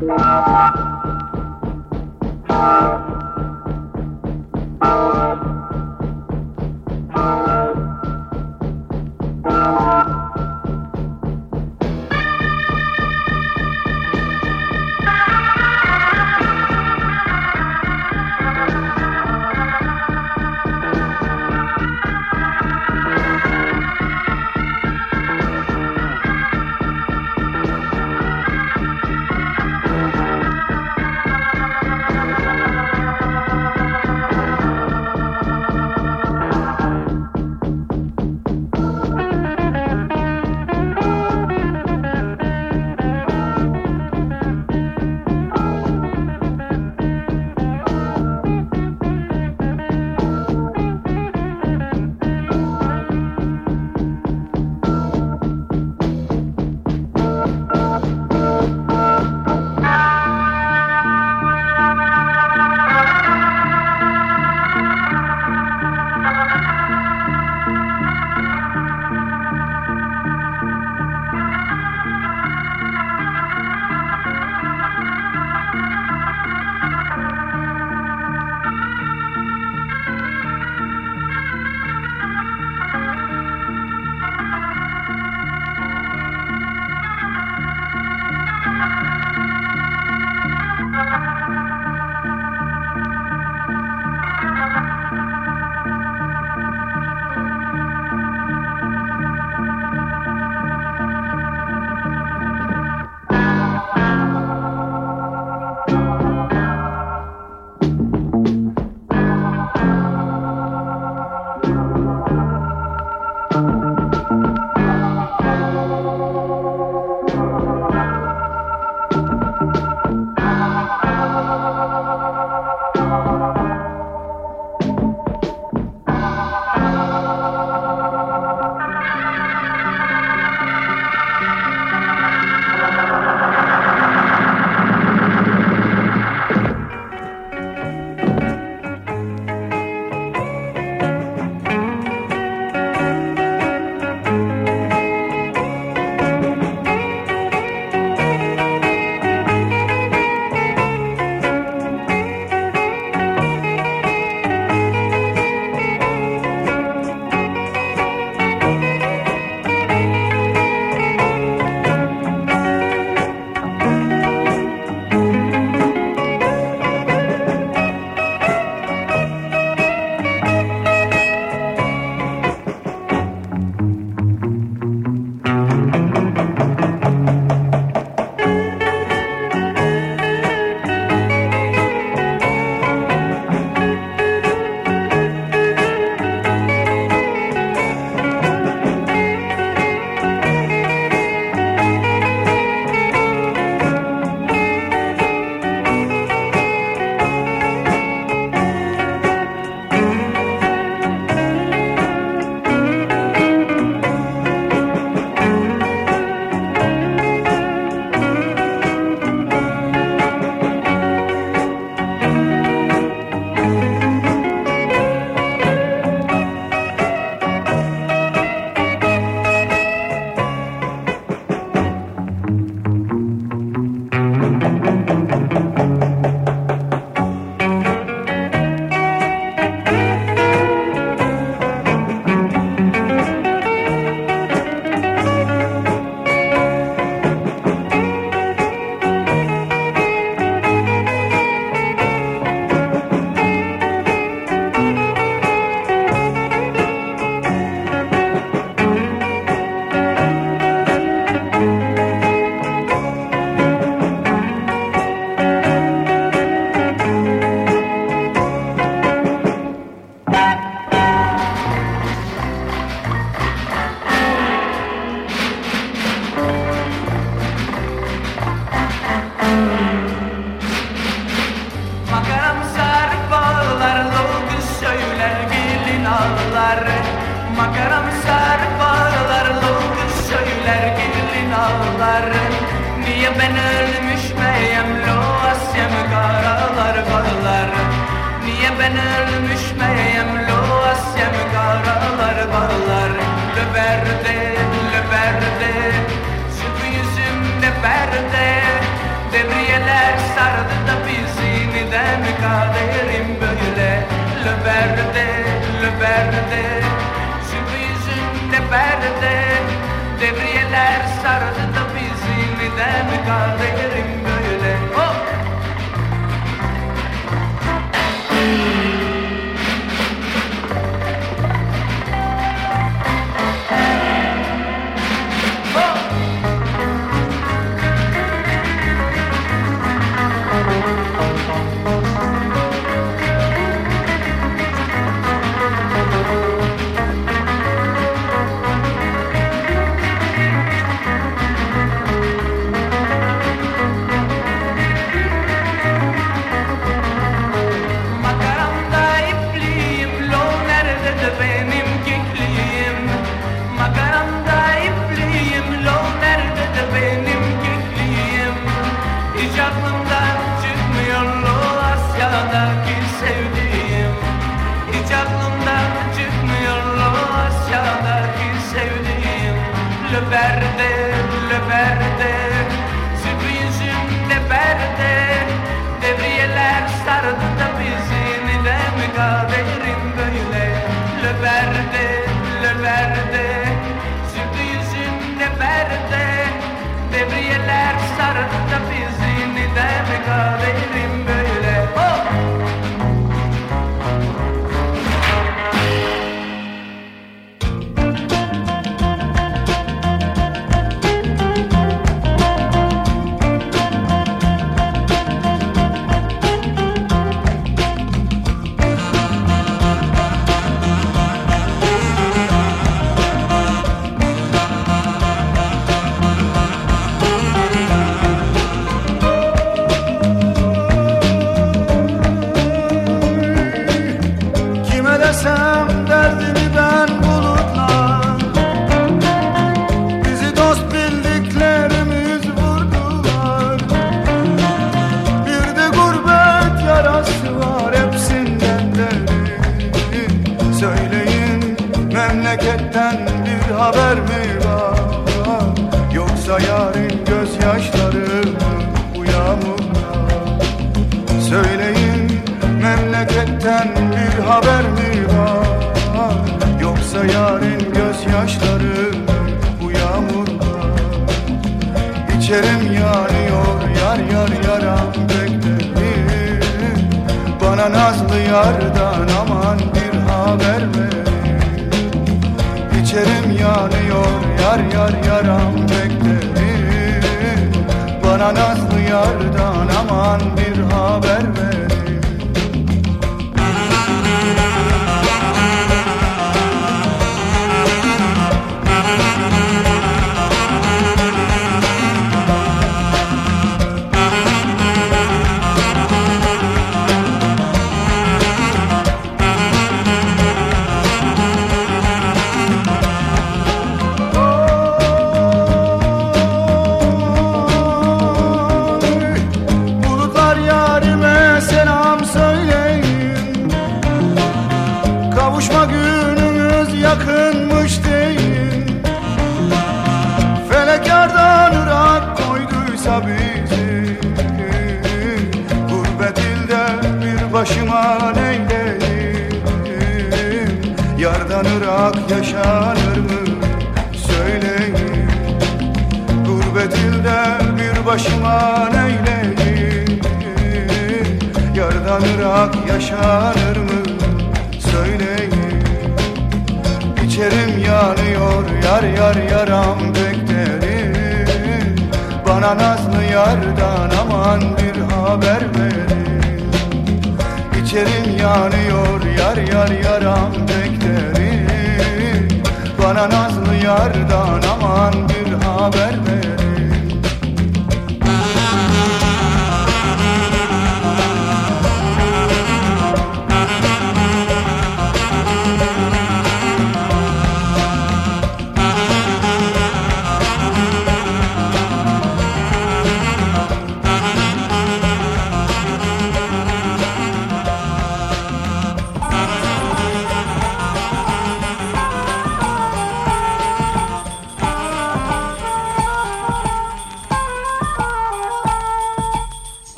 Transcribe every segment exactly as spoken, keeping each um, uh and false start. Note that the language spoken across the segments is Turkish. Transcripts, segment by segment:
Verde, de brieler mi kaderim böyle? Löberde, löberde, sürprizin de perde. Devriyeler sardı da bizi, neden mi kaderim böyle? Oh! Löberde, löberde, sürprizim de perde. Devriyeler sardı da bizi, neden mi kaderim böyle? Löberde, löberde, sürprizim de perde. Devriyeler sardı da bizi, neden mi kaderim böyle? Oh! Memleketten bir haber mi var? Yoksa yarın gözyaşları bu yağmurda? Söyleyin, memleketten bir haber mi var? Yoksa yarın gözyaşları bu yağmurda? İçerim yanıyor, yar yar yaram beklerim. Bana nazlı yardan aman bir haber ver. İçerim yanıyor, yar yar yaram beklerim. Bana nazlı yardan aman bir haber verin. Kavuşma günümüz yakınmış deyin. Felek yardan ırak koyduysa bizi. Gurbet ilde bir başıma neyleyim? Yardan ırak yaşanır mı söyleyin. Gurbet ilde bir başıma neyleyim? Yardan ırak yaşanır mı söyleyin. İçerim yanıyor, yar yar yaram beklerim. Bana nazlı yardan aman bir haber verin. İçerim yanıyor, yar yar yaram beklerim. Bana nazlı yardan aman bir haber verin.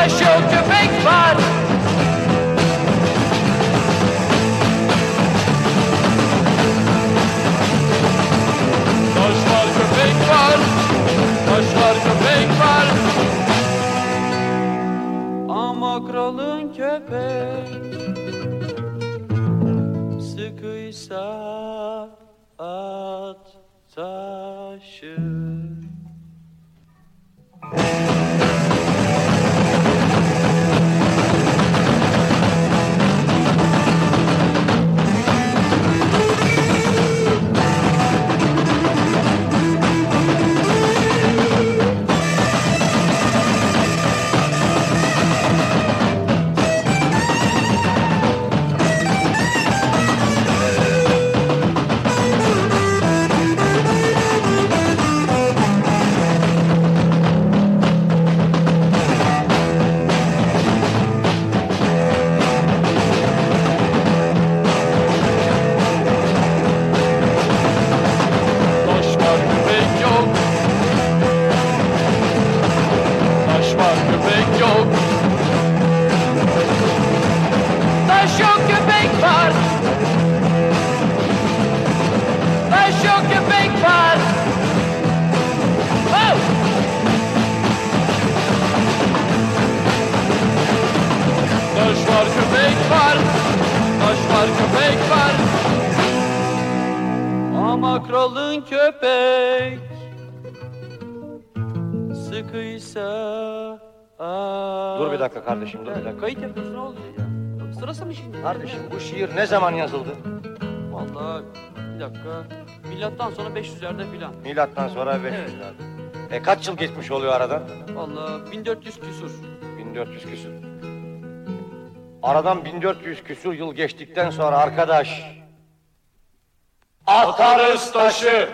taş yok köpek var. Taş var köpek var, taş var köpek var. Ama kralın köpek sıkıysa at taşı. Kralın köpek sıkıysa aa. Dur bir dakika kardeşim, dur bir dakika. Kayıt yapıyorsun, ne oluyor ya? Sırası mı şimdi? Kardeşim bu şiir ne zaman yazıldı? Vallahi bir dakika. Milattan sonra beş yüzlerde filan. Milattan sonra beş yüzlerde. Evet. E kaç yıl geçmiş oluyor aradan? Vallahi bin dört yüz küsur. bin dört yüz küsur. Aradan bin dört yüz küsur yıl geçtikten sonra arkadaş atarız taşı.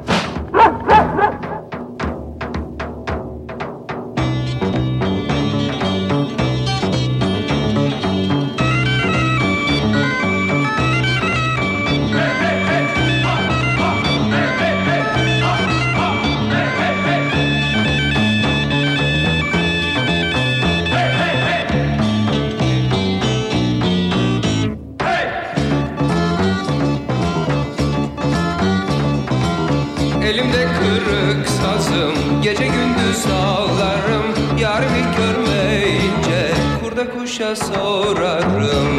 Elimde kırık sazım, gece gündüz ağlarım. Yarimi görmeyince kurda kuşa sorarım.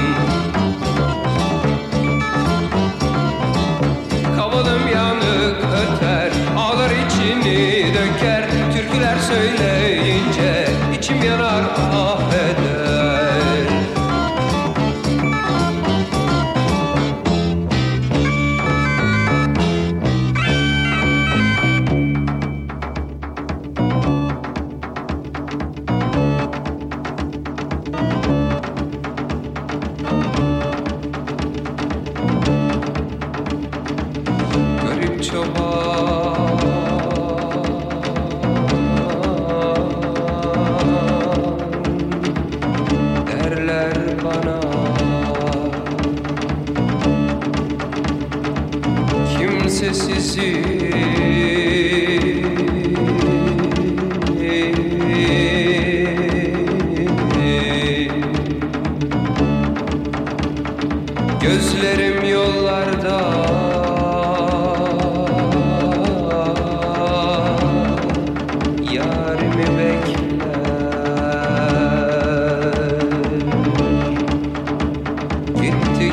Kavalım yanık öter, ağlar içini döker. Türküler söyleyince içim yanar ah eder. Gözlerim yollarda, yarimi bekler. Gitti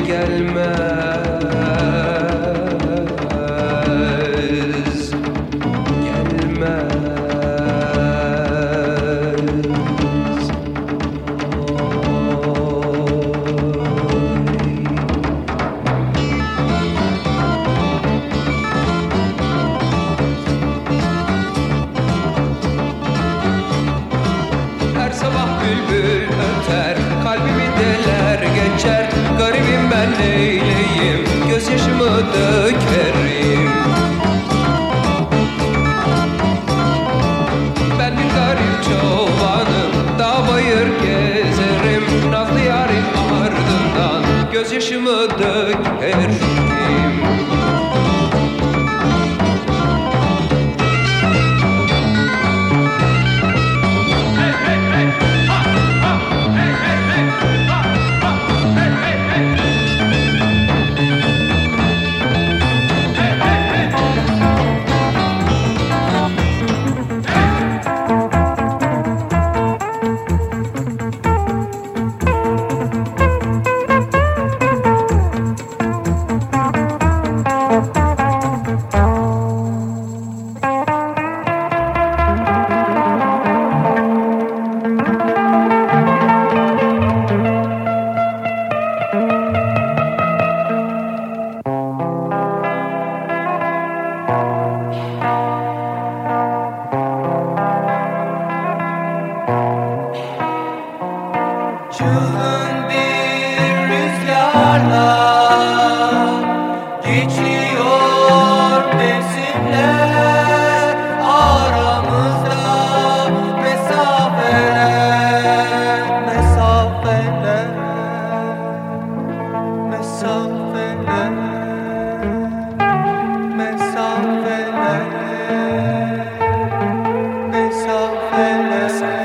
gelmez, gelmez. Garibim ben neyleyim, gözyaşımı dökerim. Ben bir garip çobanım, dağ bayır gezerim. Nazlı yarın ardından gözyaşımı dökerim. Hey hey hey, ha! Çılgın bir rüzgarla geçiyor mevsimler, aramızda mesafeler, mesafeler, mesafeler, mesafeler, mesafeler.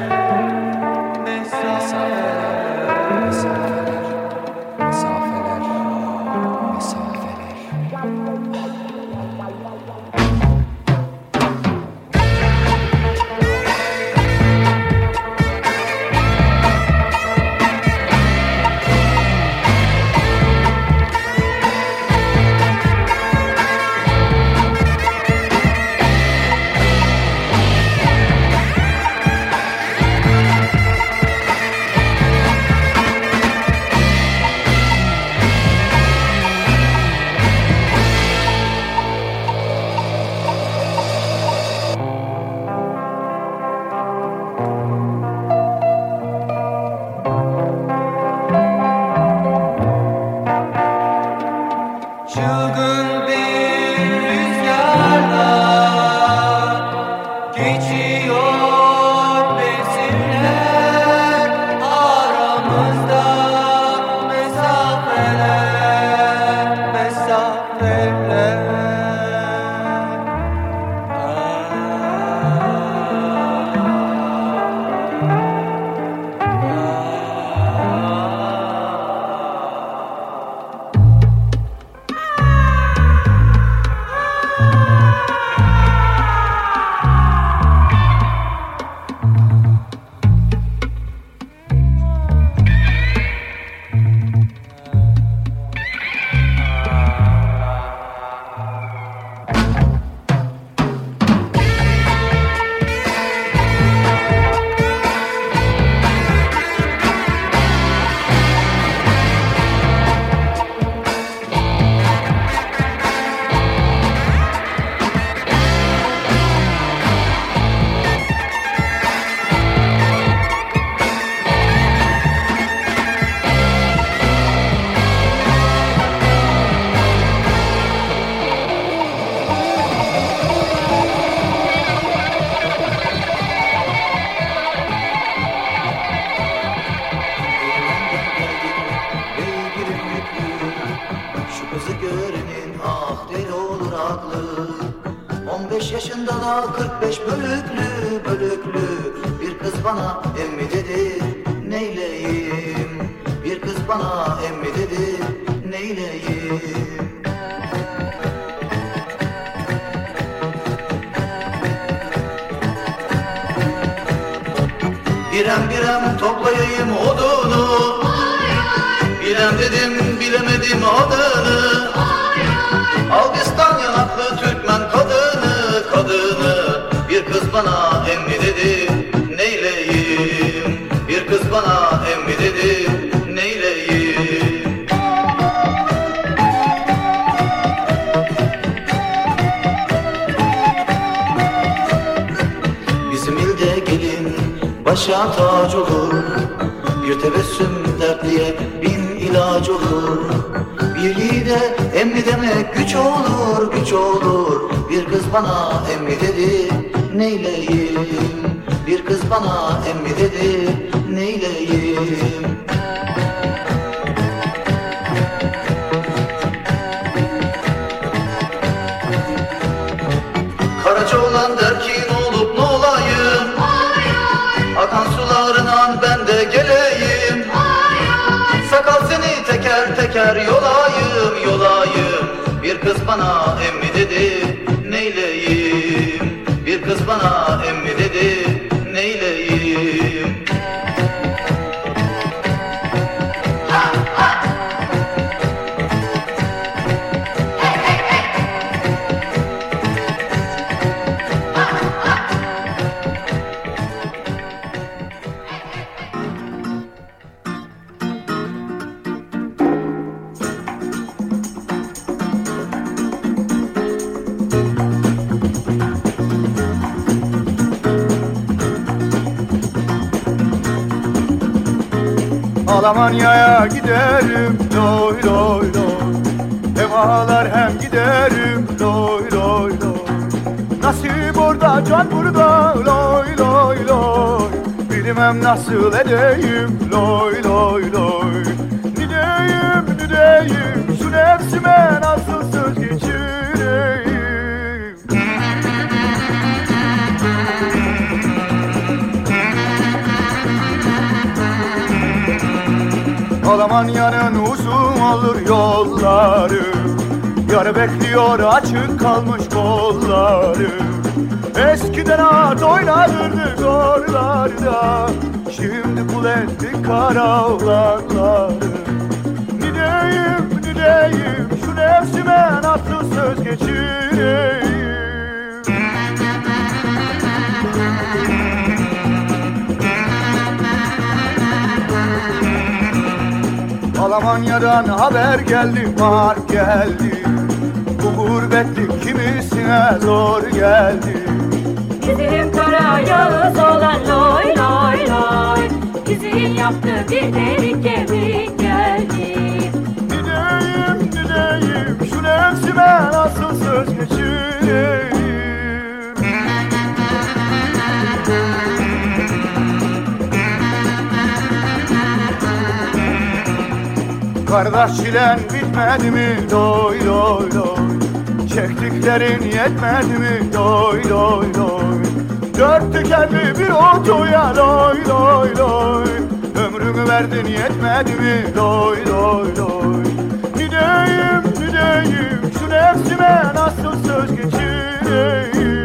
Çılgın bir rüzgarla geçiyor mevsimler, aramızda mesafeler, mesafeler. Şu kızı görenin ah deli olur aklı. On beş yaşında da kırk beş bölüklü bölüklü. Bir kız bana emmi dedi neyleyim. Bir kız bana emmi dedi neyleyim. Birem birem toplayayım odunu. Bilem dedim bilemedim adını. Algıstan yanaklı Türkmen kadını kadını. Bir kız bana emmi dedi neyleyim. Bir kız bana emmi dedi neyleyim. Bizim ilde gelin başa tac olur. Bir tebessüm dertliye bin ilaç olur. Biri de emmi demek güç olur, güç olur. Bir kız bana emmi dedi neyleyim. Bir kız bana emmi dedi neyleyim. Karacaoğlan der ki ne olup ne olayım. Akan sularından ben de geleyim. Sakal seni teker teker yolayım yolayım. Bir kız bana emmi dedi neyleyim. Bir kız bana emmi dedi neyleyim. Almanya'ya giderim loy loy loy. Hem ağlar hem giderim loy loy loy. Nasip orada can burada loy loy loy. Bilmem nasıl edeyim loy loy loy. Nideyim nideyim şu nefsime nasıl söz geçireyim. Almanya'nın uzun olur yolları. Yar bekliyor açık kalmış kolları. Eskiden at oynardık oralarda. Şimdi kul ettik karavlarları. Nideyim nideyim şu nefsime nasıl söz geçireyim. Almanya'dan haber geldi, var geldi. Bu gurbetlik kimisine zor geldi. Bizim kara yağız olan loy loy loy. Bizim yaptığı bir delik kemik geldi. Nideyim nideyim şu nefsime nasıl söz geçireyim. Kardeş çilen bitmedi mi doy doy doy. Çektiklerin yetmedi mi doy doy doy. Dört tekerli bir otoya loy loy loy. Ömrümü verdin yetmedi mi doy doy doy. Nideyim nideyim şu nefsime nasıl söz geçireyim.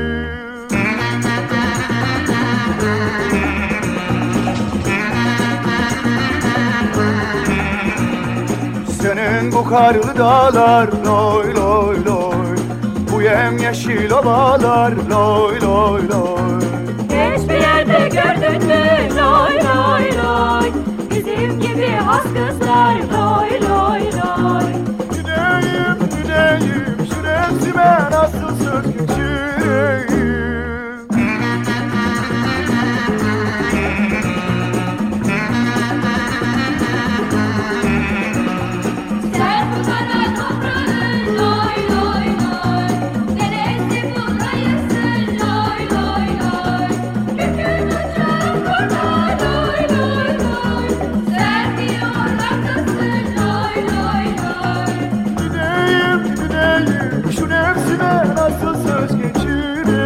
Senin bu karlı dağlar loy loy loy. Bu yemyeşil ovalar loy loy loy. Hiçbir yerde gördün mü loy loy loy. Bizim gibi has kızlar loy loy loy. Gideyim gideyim şu nefsime nasıl söz geçireyim. Sen bu kara toprağın loy loy loy. Neresi bu kayısın loy loy loy. Yükün uçan kurda loy loy loy. Sen diyor haklısın loy loy loy. Gideyim gideyim şu nefsime nasıl söz geçireyim.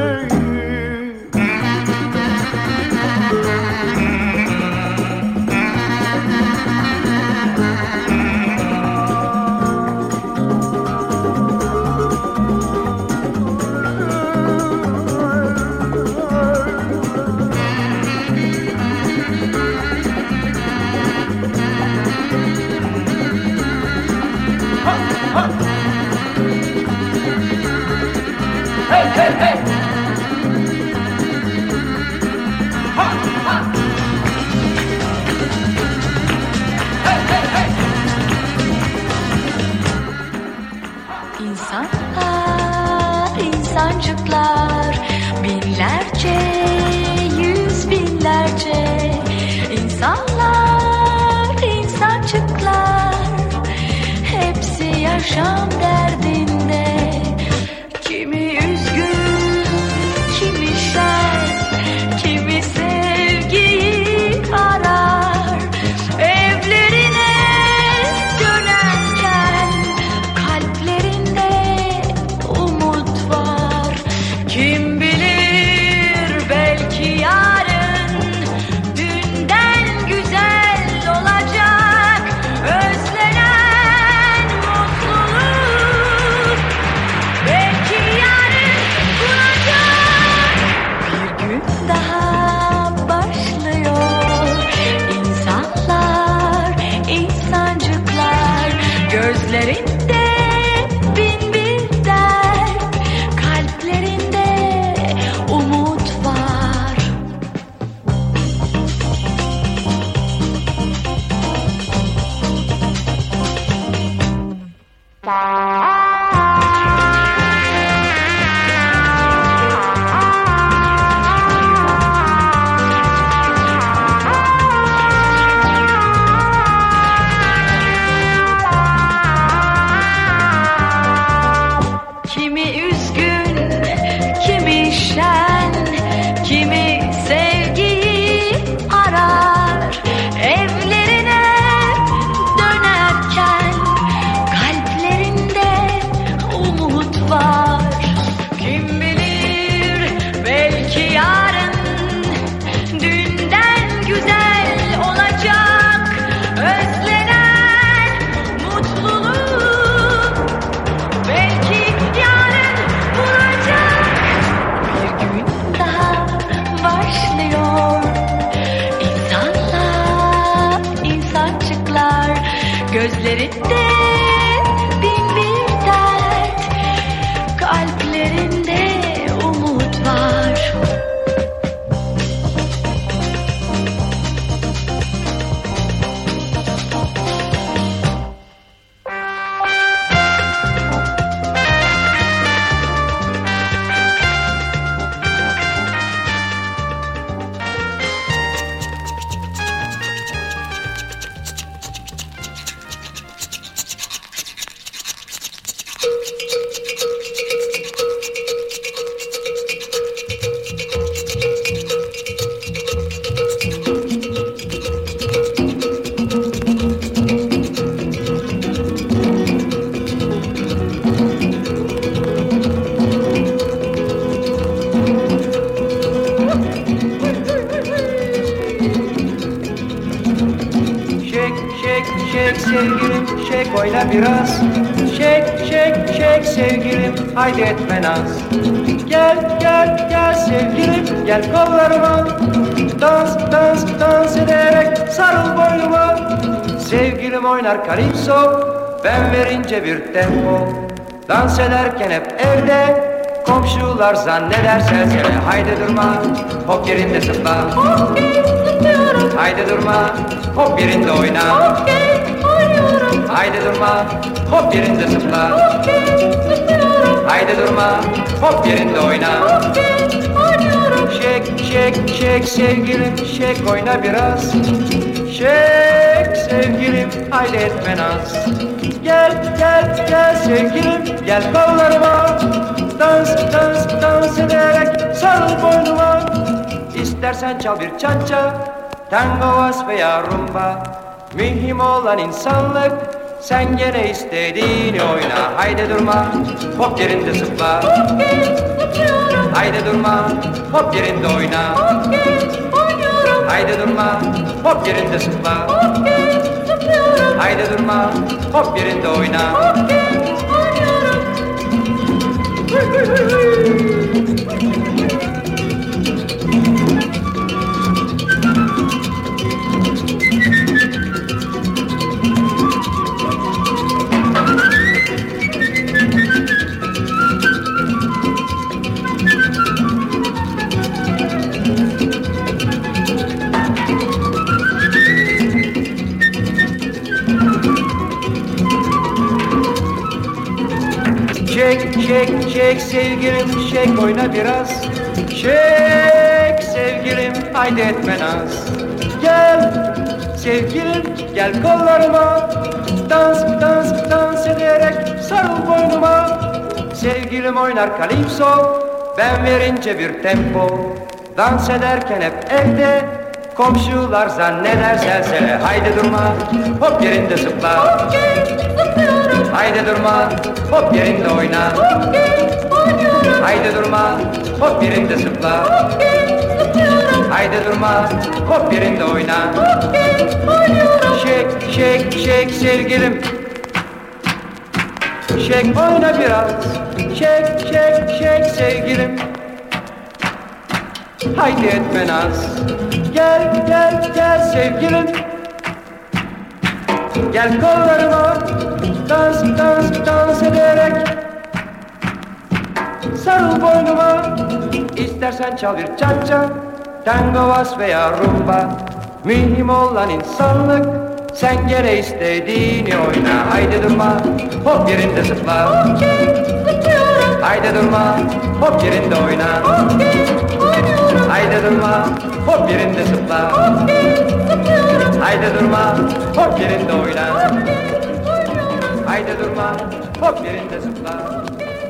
İnsanlar, insancıklar, binlerce, yüz binlerce. İnsanlar, insancıklar, hepsi yaşam derdinde. Kimi üzgün, kimi şen, kimi sevgiyi arar. Evlerine dönerken kalplerinde umut var. Kim bilir belki yarın dünden güzel olacak. Özlenen mutluluk belki yarın bulacak. Bir gün daha başlıyor. İnsanlar, insancıklar, gözlerinde bin bir dert, kalplerinde umut var. Gözlerinde bin bir dert, kalplerinde umut var. Sevgilim şek oyna biraz. Şek şek şek sevgilim haydi etme naz. Gel gel gel sevgilim gel kollarıma. Dans dans dans ederek sarıl boynuma. Sevgilim oynar kalipso, ben verince bir tempo. Dans ederken hep evde, komşular zanneder serseri. Haydi durma, hop yerinde zıpla. Haydi durma, hop yerinde oyna. Haydi durma, hop yerinde zıpla. Haydi durma, hop yerinde oyna. Şek şek şek sevgilim şek oyna biraz. Şek sevgilim haydi etme naz. Gel gel gel sevgilim gel kollarıma. Dans dans dans ederek sarıl boynuma. İstersen çal bir çança, tango, vals veya rumba. Mühim olan insanlık, sen gene istediğini oyna. Haydi durma, hop yerinde zıpla. Haydi durma, hop yerinde oyna. Haydi durma, hop yerinde zıpla. Haydi durma, hop yerinde oyna. Şek şek şek sevgilim şek oyna biraz. Şek sevgilim haydi etme naz. Gel sevgilim gel kollarıma. Dans dans dans ederek sarıl boynuma. Sevgilim oynar kalipso, ben verince bir tempo. Dans ederken hep evde, komşular zanneder serseri. Haydi durma, hop yerinde zıpla. Haydi durma, hop yerinde oyna. Haydi durma, hop yerinde zıpla. Haydi durma, hop yerinde oyna. Şek şek şek sevgilim şek oyna biraz. Şek şek şek sevgilim haydi etme naz. Gel gel gel sevgilim gel kollarıma. Dans dans dans ederek sarıl boynuma. İstersen çal bir çança, tango, vals veya rumba. Mühim olan insanlık, sen gene istediğini oyna. Haydi durma, hop yerinde zıpla. Haydi durma, hop yerinde oyna. Haydi durma, hop yerinde zıpla. Haydi durma, hop yerinde oyna. Haydi durma, hop yerinde zıpla.